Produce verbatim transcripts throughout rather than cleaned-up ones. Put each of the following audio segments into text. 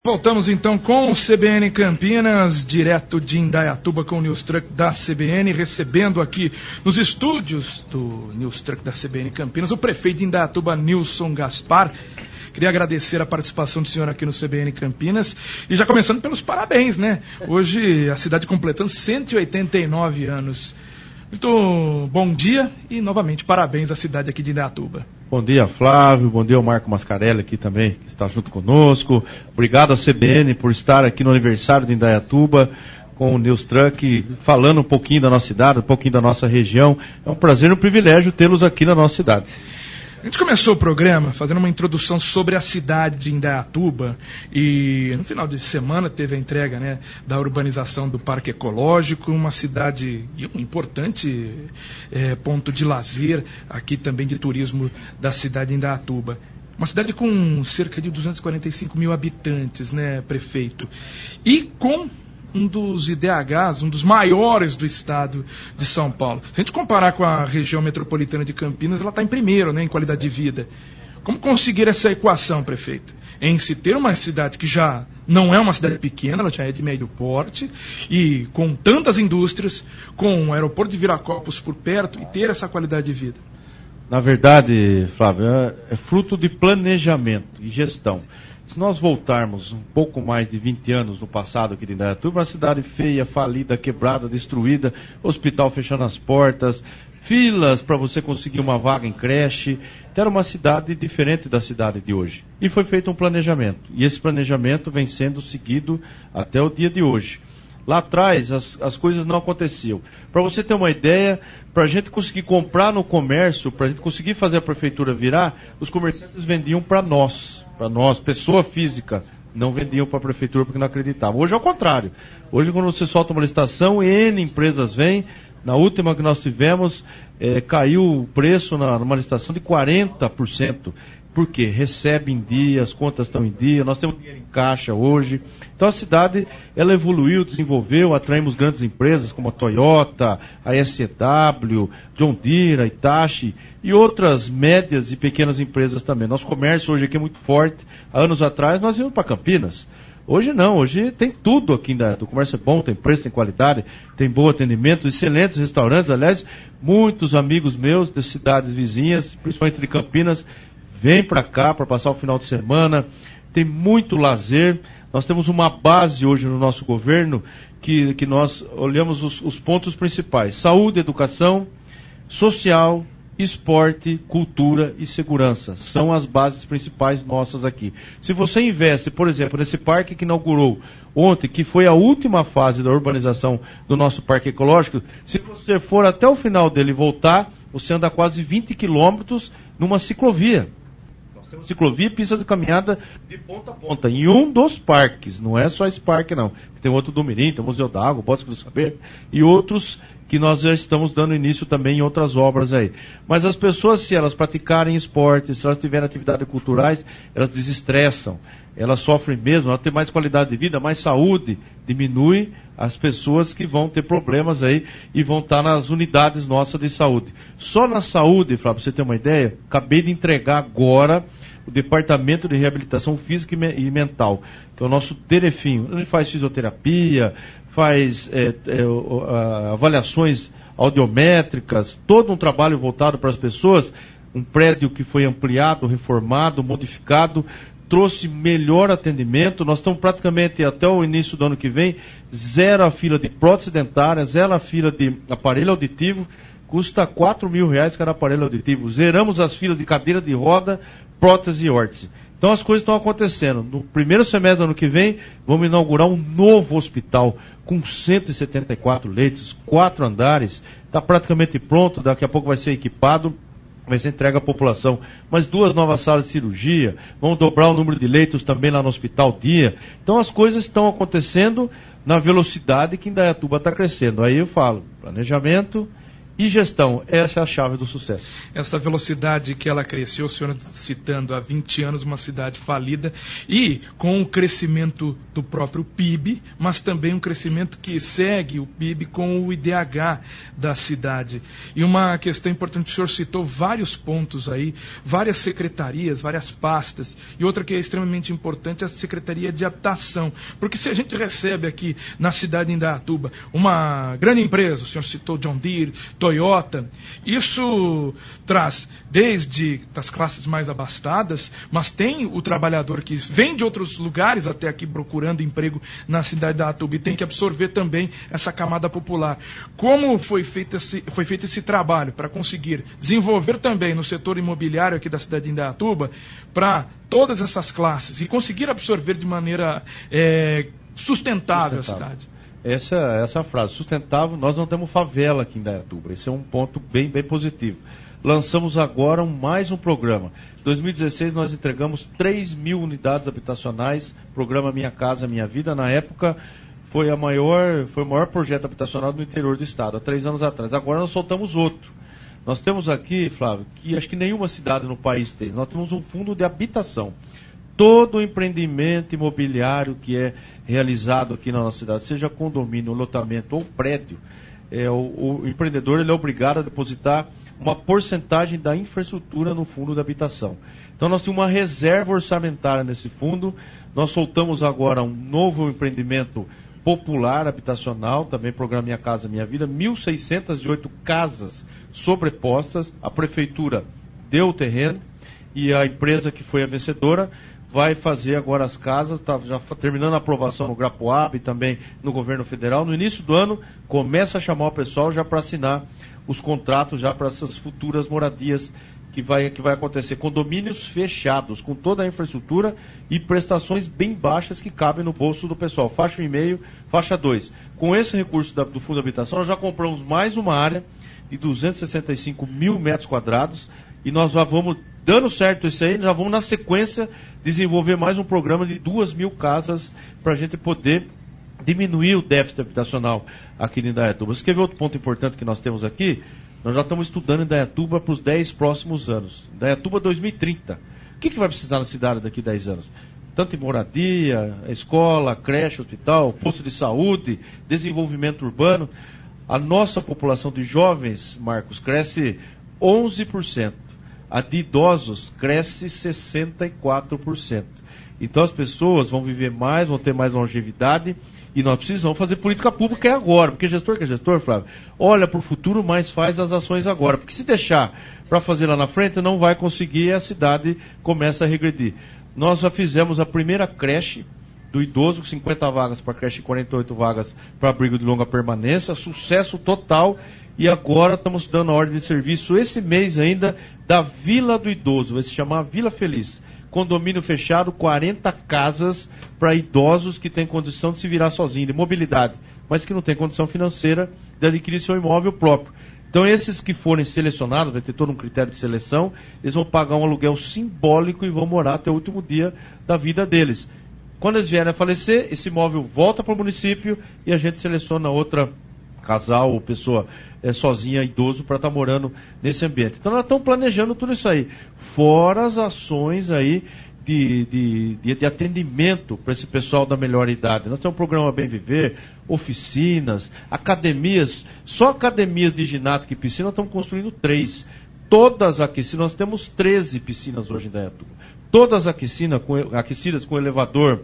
Voltamos então com o C B N Campinas, direto de Indaiatuba com o News Truck da C B N, recebendo aqui nos estúdios do News Truck da C B N Campinas o prefeito de Indaiatuba, Nilson Gaspar. Queria agradecer a participação do senhor aqui no C B N Campinas e já começando pelos parabéns, né? Hoje a cidade completando cento e oitenta e nove anos. Muito bom dia e novamente parabéns à cidade aqui de Indaiatuba. Bom dia, Flávio, bom dia ao Marco Mascarelli aqui também, que está junto conosco. Obrigado à C B N por estar aqui no aniversário de Indaiatuba com o News Truck, falando um pouquinho da nossa cidade, um pouquinho da nossa região. É um prazer e um privilégio tê-los aqui na nossa cidade. A gente começou o programa fazendo uma introdução sobre a cidade de Indaiatuba e no final de semana teve a entrega, né, da urbanização do Parque Ecológico, uma cidade e um importante é, ponto de lazer aqui também de turismo da cidade de Indaiatuba. Uma cidade com cerca de duzentos e quarenta e cinco mil habitantes, né, prefeito? E com um dos I D Hs, um dos maiores do estado de São Paulo. Se a gente comparar com a região metropolitana de Campinas, ela está em primeiro, né, em qualidade de vida. Como conseguir essa equação, prefeito? Em se ter uma cidade que já não é uma cidade pequena, ela já é de médio porte, e com tantas indústrias, com o aeroporto de Viracopos por perto, e ter essa qualidade de vida? Na verdade, Flávio, é, é fruto de planejamento e gestão. Se nós voltarmos um pouco mais de vinte anos no passado aqui de Indaiatuba, uma cidade feia, falida, quebrada, destruída, hospital fechando as portas, filas para você conseguir uma vaga em creche. Então era uma cidade diferente da cidade de hoje. E foi feito um planejamento. E esse planejamento vem sendo seguido até o dia de hoje. Lá atrás as, as coisas não aconteciam. Para você ter uma ideia, para a gente conseguir comprar no comércio, para a gente conseguir fazer a prefeitura virar, os comerciantes vendiam para nós. Para nós, pessoa física, não vendiam para a prefeitura porque não acreditavam. Hoje é o contrário. Hoje, quando você solta uma licitação, N empresas vêm. Na última que nós tivemos, é, caiu o preço na, numa licitação de quarenta por cento. Por quê? Recebe em dia, as contas estão em dia, nós temos dinheiro em caixa hoje. Então a cidade, ela evoluiu, desenvolveu, atraímos grandes empresas como a Toyota, a S C W, John Deere, a Hitachi e outras médias e pequenas empresas também. Nosso comércio hoje aqui é muito forte. Há anos atrás nós íamos para Campinas. Hoje não, hoje tem tudo aqui ainda. O comércio é bom, tem preço, tem qualidade, tem bom atendimento, excelentes restaurantes. Aliás, muitos amigos meus de cidades vizinhas, principalmente de Campinas, vêm para cá para passar o final de semana. Tem muito lazer. Nós temos uma base hoje no nosso governo que, que nós olhamos os, os pontos principais: saúde, educação, social, esporte, cultura e segurança. São as bases principais nossas aqui. Se você investe, por exemplo, nesse parque que inaugurou ontem, que foi a última fase da urbanização do nosso parque ecológico, se você for até o final dele e voltar, você anda quase vinte quilômetros numa ciclovia. Nós temos ciclovia e pista de caminhada de ponta a ponta, em um dos parques. Não é só esse parque, não. Tem outro do Mirim, tem o Museu da Água, o Bosque do Saber e outros que nós já estamos dando início também em outras obras aí. Mas as pessoas, se elas praticarem esportes, se elas tiverem atividades culturais, elas desestressam, elas sofrem mesmo, elas têm mais qualidade de vida, mais saúde, diminui as pessoas que vão ter problemas aí e vão estar nas unidades nossas de saúde. Só na saúde, Flávio, pra você ter uma ideia, acabei de entregar agora o Departamento de Reabilitação Física e Mental, que é o nosso Terefim. A gente faz fisioterapia, faz é, é, uh, avaliações audiométricas, todo um trabalho voltado para as pessoas, um prédio que foi ampliado, reformado, modificado, trouxe melhor atendimento. Nós estamos praticamente até o início do ano que vem, zero a fila de prótese dentária, zero a fila de aparelho auditivo, custa quatro mil reais cada aparelho auditivo. Zeramos as filas de cadeira de roda, prótese e órtese. Então as coisas estão acontecendo. No primeiro semestre do ano que vem, vamos inaugurar um novo hospital com cento e setenta e quatro leitos, quatro andares, está praticamente pronto, daqui a pouco vai ser equipado, vai ser entregue à população. Mas duas novas salas de cirurgia, vamos dobrar o número de leitos também lá no Hospital Dia. Então as coisas estão acontecendo na velocidade que Indaiatuba está crescendo. Aí eu falo, planejamento e gestão. Essa é a chave do sucesso. Essa velocidade que ela cresceu, o senhor citando há vinte anos, uma cidade falida, e com o crescimento do próprio P I B, mas também um crescimento que segue o P I B com o I D H da cidade. E uma questão importante, o senhor citou vários pontos aí, várias secretarias, várias pastas, e outra que é extremamente importante é a Secretaria de Habitação, porque se a gente recebe aqui na cidade de Indaiatuba uma grande empresa, o senhor citou John Deere, Toyota, isso traz desde das classes mais abastadas, mas tem o trabalhador que vem de outros lugares até aqui procurando emprego na cidade de Indaiatuba e tem que absorver também essa camada popular. Como foi feito esse, foi feito esse trabalho para conseguir desenvolver também no setor imobiliário aqui da cidade de Indaiatuba para todas essas classes e conseguir absorver de maneira é, sustentável, sustentável a cidade? Essa, essa é a frase, sustentável. Nós não temos favela aqui em Indaiatuba, esse é um ponto bem, bem positivo. Lançamos agora um, mais um programa. Em dois mil e dezesseis nós entregamos três mil unidades habitacionais, programa Minha Casa Minha Vida. Na época foi, a maior, foi o maior projeto habitacional do interior do estado, há três anos atrás. Agora nós soltamos outro. Nós temos aqui, Flávio, que acho que nenhuma cidade no país tem, nós temos um fundo de habitação. Todo o empreendimento imobiliário que é realizado aqui na nossa cidade, seja condomínio, lotamento ou prédio, é, o, o empreendedor ele é obrigado a depositar uma porcentagem da infraestrutura no fundo de habitação. Então nós temos uma reserva orçamentária nesse fundo. Nós soltamos agora um novo empreendimento popular habitacional, também programa Minha Casa Minha Vida, mil seiscentas e oito casas sobrepostas. A prefeitura deu o terreno e a empresa que foi a vencedora vai fazer agora as casas, está já terminando a aprovação no Grapuaba e também no governo federal. No início do ano, começa a chamar o pessoal já para assinar os contratos já para essas futuras moradias que vai, que vai acontecer. Condomínios fechados, com toda a infraestrutura e prestações bem baixas que cabem no bolso do pessoal. Faixa um e meio, faixa dois. Com esse recurso da, do Fundo de Habitação, nós já compramos mais uma área de duzentos e sessenta e cinco mil metros quadrados e nós já vamos, dando certo isso aí, já vamos na sequência desenvolver mais um programa de duas mil casas para a gente poder diminuir o déficit habitacional aqui em Indaiatuba. Você quer ver outro ponto importante que nós temos aqui? Nós já estamos estudando Indaiatuba para os dez próximos anos. Indaiatuba dois mil e trinta. O que, que vai precisar na cidade daqui a dez anos? Tanto em moradia, escola, creche, hospital, posto de saúde, desenvolvimento urbano. A nossa população de jovens, Marcos, cresce onze por cento. A de idosos cresce sessenta e quatro por cento. Então as pessoas vão viver mais, vão ter mais longevidade e nós precisamos fazer política pública é agora, porque gestor que é gestor, Flávio, olha para o futuro, mas faz as ações agora, porque se deixar para fazer lá na frente não vai conseguir e a cidade começa a regredir. Nós já fizemos a primeira creche do idoso, com cinquenta vagas para creche e quarenta e oito vagas para abrigo de longa permanência, sucesso total. E agora estamos dando a ordem de serviço esse mês ainda da Vila do Idoso, vai se chamar Vila Feliz. Condomínio fechado, quarenta casas para idosos que têm condição de se virar sozinho, de mobilidade, mas que não têm condição financeira de adquirir seu imóvel próprio. Então esses que forem selecionados, vai ter todo um critério de seleção, eles vão pagar um aluguel simbólico e vão morar até o último dia da vida deles. Quando eles vierem a falecer, esse imóvel volta para o município e a gente seleciona outra casal ou pessoa é, sozinha, idoso, para estar tá morando nesse ambiente. Então nós estamos planejando tudo isso aí, fora as ações aí de, de, de, de atendimento para esse pessoal da melhor idade. Nós temos um programa Bem Viver, oficinas, academias, só academias de ginástica e piscina nós estamos construindo três. Todas aquecidas, nós temos treze piscinas hoje em Indaiatuba. Todas aquecidas com, aquecidas com elevador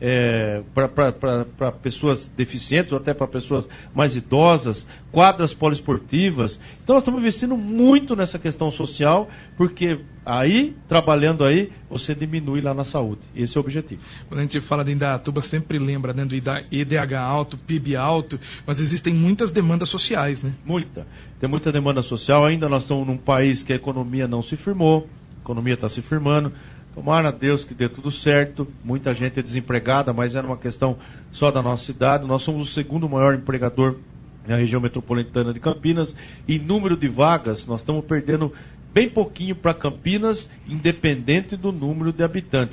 é, para pessoas deficientes ou até para pessoas mais idosas, quadras poliesportivas. Então nós estamos investindo muito nessa questão social, porque aí, trabalhando aí, você diminui lá na saúde. Esse é o objetivo. Quando a gente fala de Indaiatuba, sempre lembra, né, do I D H alto, P I B alto, mas existem muitas demandas sociais, né? Muita. Tem muita demanda social. Ainda nós estamos num país que a economia não se firmou, a economia está se firmando. Tomara a Deus que dê tudo certo. Muita gente é desempregada, mas era uma questão só da nossa cidade. Nós somos o segundo maior empregador na região metropolitana de Campinas. Em número de vagas, nós estamos perdendo bem pouquinho para Campinas, independente do número de habitantes.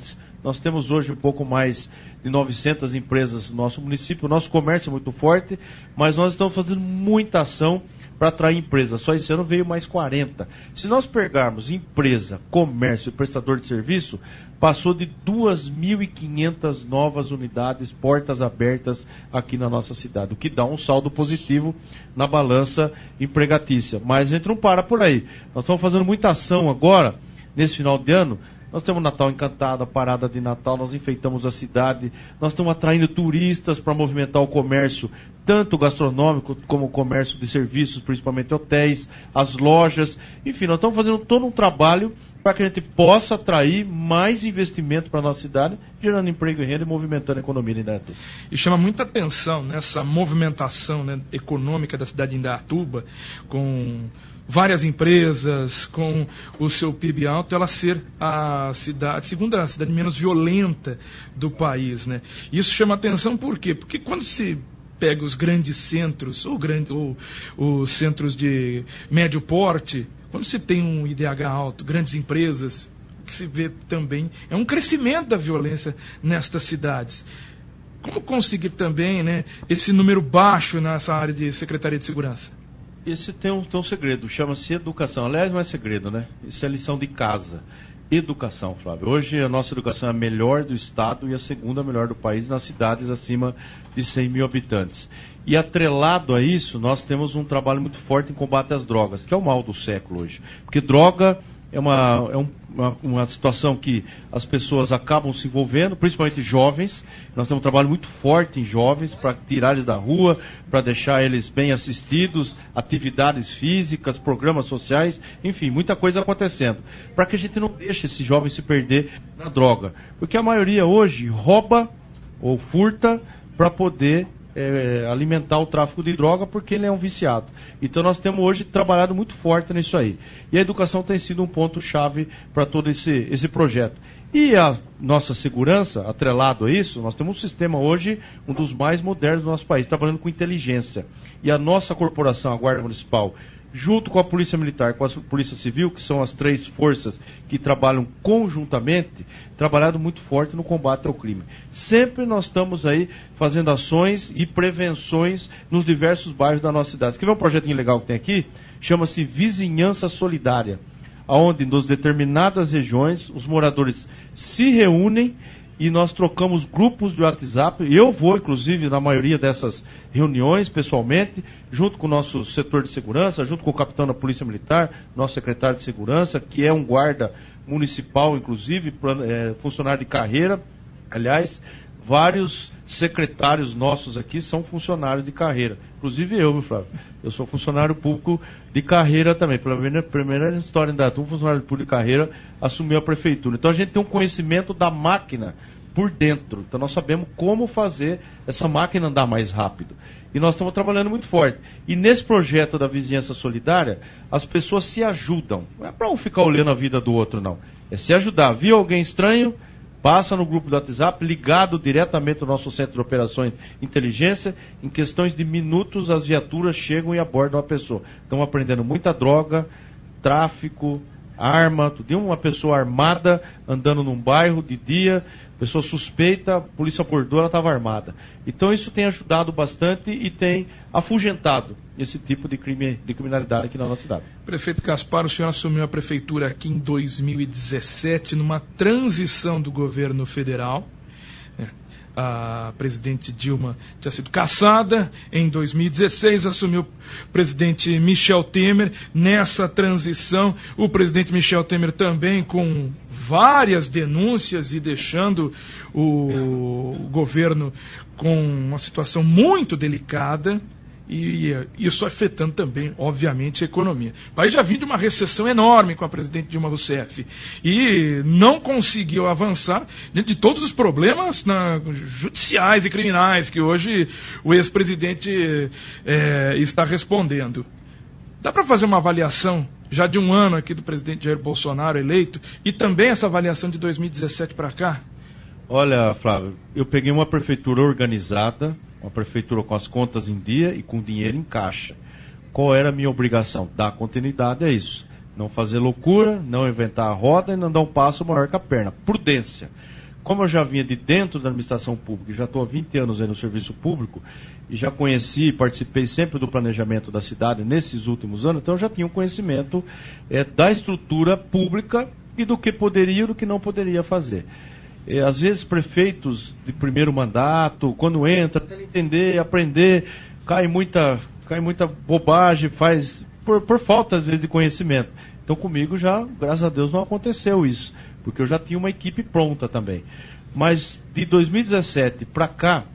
Nós temos hoje um pouco mais de novecentas empresas no nosso município. O nosso comércio é muito forte, mas nós estamos fazendo muita ação para atrair empresas. Só esse ano veio mais quarenta. Se nós pegarmos empresa, comércio e prestador de serviço, passou de duas mil e quinhentas novas unidades, portas abertas aqui na nossa cidade, o que dá um saldo positivo na balança empregatícia. Mas a gente não para por aí. Nós estamos fazendo muita ação agora, nesse final de ano. Nós temos o Natal Encantado, a parada de Natal, nós enfeitamos a cidade, nós estamos atraindo turistas para movimentar o comércio, tanto gastronômico como o comércio de serviços, principalmente hotéis, as lojas, enfim, nós estamos fazendo todo um trabalho para que a gente possa atrair mais investimento para a nossa cidade, gerando emprego e renda e movimentando a economia de Indaiatuba. E chama muita atenção nessa movimentação, né, econômica da cidade de Indaiatuba, com várias empresas, com o seu P I B alto, ela ser a cidade, a segunda cidade menos violenta do país, né? Isso chama atenção por quê? Porque quando se pega os grandes centros, ou, grande, ou os centros de médio porte, quando se tem um I D H alto, grandes empresas, o que se vê também é um crescimento da violência nestas cidades. Como conseguir também, né, esse número baixo nessa área de Secretaria de Segurança? Esse tem um, tem um segredo, chama-se educação. Aliás, não é segredo, né? Isso é lição de casa. Educação, Flávio. Hoje a nossa educação é a melhor do estado e a segunda melhor do país nas cidades acima de cem mil habitantes. E atrelado a isso, nós temos um trabalho muito forte em combate às drogas, que é o mal do século hoje. Porque droga é uma, é um, uma, uma situação que as pessoas acabam se envolvendo, principalmente jovens. Nós temos um trabalho muito forte em jovens para tirar eles da rua, para deixar eles bem assistidos, atividades físicas, programas sociais, enfim, muita coisa acontecendo. Para que a gente não deixe esse jovem se perder na droga. Porque a maioria hoje rouba ou furta para poder É, alimentar o tráfico de droga, porque ele é um viciado. Então nós temos hoje trabalhado muito forte nisso aí. E a educação tem sido um ponto-chave para todo esse, esse projeto. E a nossa segurança, atrelado a isso, nós temos um sistema hoje, um dos mais modernos do nosso país, trabalhando com inteligência. E a nossa corporação, a Guarda Municipal, junto com a Polícia Militar, com a Polícia Civil, que são as três forças que trabalham conjuntamente, trabalhado muito forte no combate ao crime. Sempre nós estamos aí fazendo ações e prevenções nos diversos bairros da nossa cidade. Quer ver um projetinho legal que tem aqui? Chama-se Vizinhança Solidária, onde nas determinadas regiões os moradores se reúnem e nós trocamos grupos de WhatsApp. Eu vou, inclusive, na maioria dessas reuniões, pessoalmente, junto com o nosso setor de segurança, junto com o capitão da Polícia Militar, nosso secretário de Segurança, que é um guarda municipal, inclusive, é, funcionário de carreira. Aliás, vários secretários nossos aqui são funcionários de carreira. Inclusive eu, meu Flávio. Eu sou funcionário público de carreira também. Pela primeira, primeira história em Indaiatuba, um funcionário público de carreira assumiu a prefeitura. Então a gente tem um conhecimento da máquina por dentro. Então nós sabemos como fazer essa máquina andar mais rápido. E nós estamos trabalhando muito forte. E nesse projeto da Vizinhança Solidária, as pessoas se ajudam. Não é para um ficar olhando a vida do outro, não. É se ajudar. Viu alguém estranho? Passa no grupo do WhatsApp, ligado diretamente ao nosso Centro de Operações Inteligência. Em questões de minutos, as viaturas chegam e abordam a pessoa. Estão aprendendo muita droga, tráfico, arma, tudo. Uma pessoa armada andando num bairro de dia, pessoa suspeita, a polícia abordou, ela estava armada. Então isso tem ajudado bastante e tem afugentado esse tipo de crime, de criminalidade aqui na nossa cidade. Prefeito Caspar, o senhor assumiu a prefeitura aqui em dois mil e dezessete, numa transição do governo federal. É. A presidente Dilma tinha sido cassada, em dois mil e dezesseis assumiu o presidente Michel Temer. Nessa transição, o presidente Michel Temer também com várias denúncias e deixando o governo com uma situação muito delicada. E isso afetando também, obviamente, a economia. O país já vinha de uma recessão enorme com a presidente Dilma Rousseff e não conseguiu avançar diante de todos os problemas na, judiciais e criminais que hoje o ex-presidente é, está respondendo. Dá para fazer uma avaliação já de um ano aqui do presidente Jair Bolsonaro eleito e também essa avaliação de dois mil e dezessete para cá? Olha, Flávio, eu peguei uma prefeitura organizada, uma prefeitura com as contas em dia e com dinheiro em caixa. Qual era a minha obrigação? Dar continuidade a isso. Não fazer loucura, não inventar a roda e não dar um passo maior que a perna. Prudência. como eu já vinha de dentro da administração pública, já estou há vinte anos aí no serviço público, e já conheci e participei sempre do planejamento da cidade nesses últimos anos, então eu já tinha um conhecimento é, da estrutura pública e do que poderia e do que não poderia fazer. É, às vezes prefeitos de primeiro mandato, quando entra, até entender, aprender, cai muita, cai muita bobagem, faz por, por falta às vezes de conhecimento. Então comigo já, graças a Deus, não aconteceu isso, porque eu já tinha uma equipe pronta também. Mas de dois mil e dezessete para cá,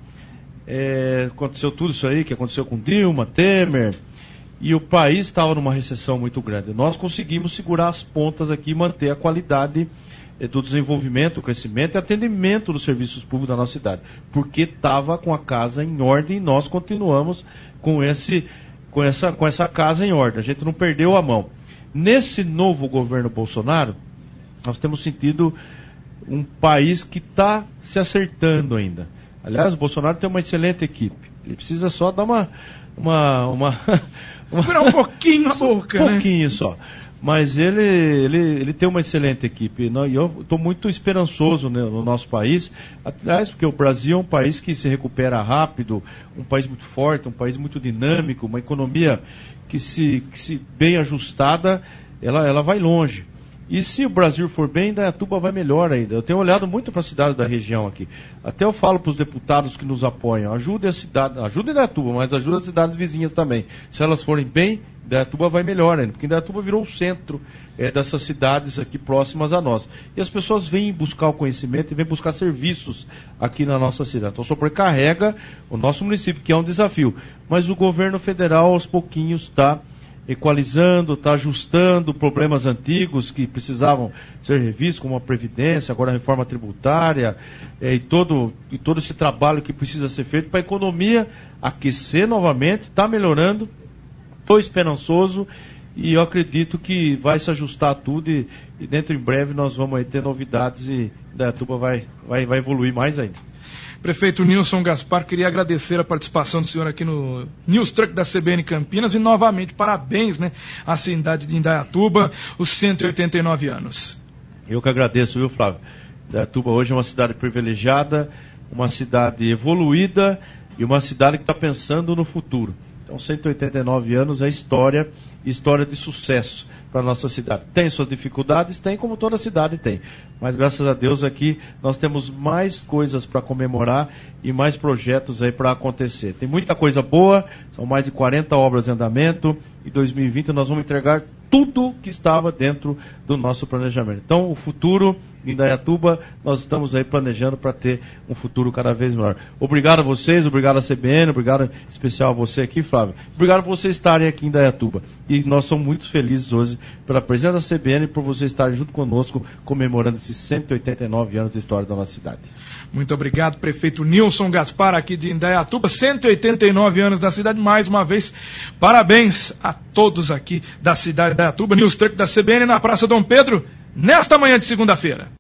é, aconteceu tudo isso aí que aconteceu com Dilma, Temer, e o país estava numa recessão muito grande. Nós conseguimos segurar as pontas aqui e manter a qualidade é, do desenvolvimento, crescimento e atendimento dos serviços públicos da nossa cidade, porque estava com a casa em ordem e nós continuamos com, esse, com, essa, com essa casa em ordem. A gente não perdeu a mão. Nesse novo governo Bolsonaro, nós temos sentido um país que está se acertando ainda. Aliás, o Bolsonaro tem uma excelente equipe. Ele precisa só dar uma... uma, uma Segurar um pouquinho a boca, um né? pouquinho só. Mas ele, ele, ele tem uma excelente equipe. E eu estou muito esperançoso, né, no nosso país. Aliás, porque o Brasil é um país que se recupera rápido, um país muito forte, um país muito dinâmico, uma economia que se, que se bem ajustada, ela, ela vai longe. E se o Brasil for bem, Indaiatuba vai melhor ainda. Eu tenho olhado muito para as cidades da região aqui. Até eu falo para os deputados que nos apoiam, ajudem a cidade, ajudem Indaiatuba, mas ajudem as cidades vizinhas também. Se elas forem bem, Indaiatuba vai melhor ainda, porque Indaiatuba virou o centro é, dessas cidades aqui próximas a nós. E as pessoas vêm buscar o conhecimento e vêm buscar serviços aqui na nossa cidade. Então sobrecarrega o nosso município, que é um desafio. Mas o governo federal, aos pouquinhos, está equalizando, está ajustando problemas antigos que precisavam ser revistos, como a Previdência, agora a reforma tributária, é, e, todo, e todo esse trabalho que precisa ser feito para a economia aquecer novamente, está melhorando, estou esperançoso e eu acredito que vai se ajustar tudo e, e dentro em breve nós vamos aí ter novidades e Indaiatuba vai, vai, vai evoluir mais ainda. Prefeito Nilson Gaspar, queria agradecer a participação do senhor aqui no News Truck da C B N Campinas e novamente parabéns, né, à cidade de Indaiatuba, os cento e oitenta e nove anos. Eu que agradeço, viu, Flávio? Indaiatuba hoje é uma cidade privilegiada, uma cidade evoluída e uma cidade que está pensando no futuro. Então, cento e oitenta e nove anos é história, história de sucesso para a nossa cidade. Tem suas dificuldades? Tem, como toda cidade tem. Mas, graças a Deus, aqui nós temos mais coisas para comemorar e mais projetos aí para acontecer. Tem muita coisa boa, são mais de quarenta obras em andamento. Em dois mil e vinte nós vamos entregar tudo que estava dentro do nosso planejamento. Então, o futuro em Indaiatuba, nós estamos aí planejando para ter um futuro cada vez melhor. Obrigado a vocês, obrigado à C B N, obrigado em especial a você aqui, Flávio. Obrigado por vocês estarem aqui em Indaiatuba. E nós somos muito felizes hoje pela presença da C B N e por vocês estarem junto conosco comemorando esses cento e oitenta e nove anos de história da nossa cidade. Muito obrigado, prefeito Nilson Gaspar, aqui de Indaiatuba, cento e oitenta e nove anos da cidade. Mais uma vez, parabéns a todos aqui da cidade de Indaiatuba. News Truck da C B N na Praça Dom Pedro, nesta manhã de segunda-feira.